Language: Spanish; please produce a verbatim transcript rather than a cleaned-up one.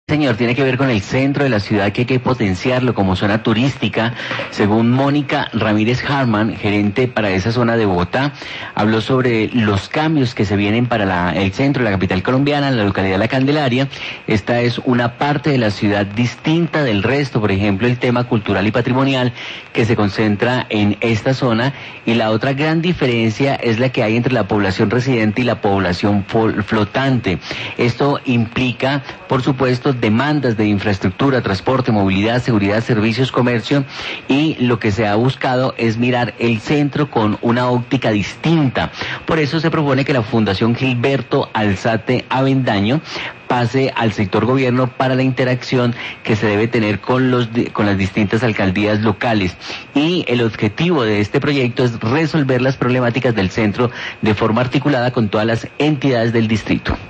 Señor, tiene que ver con el centro de la ciudad, que hay que potenciarlo como zona turística. Según Mónica Ramírez Harman, gerente para esa zona de Bogotá, habló sobre los cambios que se vienen para la, el centro de la capital colombiana, la localidad de La Candelaria. Esta es una parte de la ciudad distinta del resto, por ejemplo, el tema cultural y patrimonial que se concentra en esta zona, y la otra gran diferencia es la que hay entre la población residente y la población flotante. Esto implica, por supuesto, demandas de infraestructura, transporte, movilidad, seguridad, servicios, comercio, y lo que se ha buscado es mirar el centro con una óptica distinta. Por eso se propone que la Fundación Gilberto Alzate Avendaño pase al sector gobierno para la interacción que se debe tener con los con las distintas alcaldías locales. Y el objetivo de este proyecto es resolver las problemáticas del centro de forma articulada con todas las entidades del distrito.